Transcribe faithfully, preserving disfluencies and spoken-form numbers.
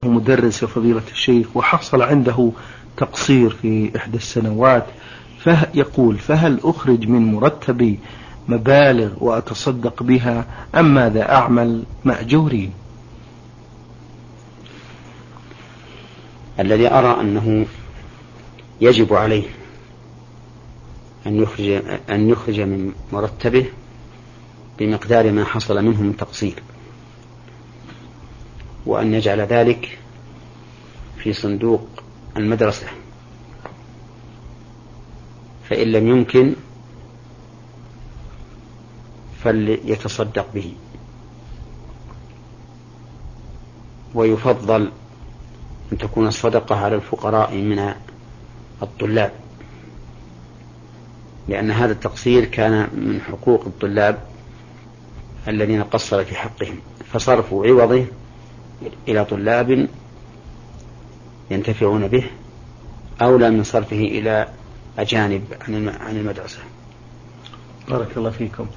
مدرس يا فضيلة الشيخ، وحصل عنده تقصير في إحدى السنوات، فيقول: فهل أخرج من مرتبي مبالغ وأتصدق بها أم ماذا أعمل مأجورين؟ الذي أرى أنه يجب عليه أن يخرج, أن يخرج من مرتبه بمقدار ما حصل منه من تقصير، وأن يجعل ذلك في صندوق المدرسة، فإن لم يمكن فليتصدق به. ويفضل أن تكون الصدقة على الفقراء من الطلاب، لأن هذا التقصير كان من حقوق الطلاب الذين قصر في حقهم، فصرف عوضه إلى طلاب ينتفعون به أولى من صرفه إلى أجانب عن المدرسة. بارك الله فيكم.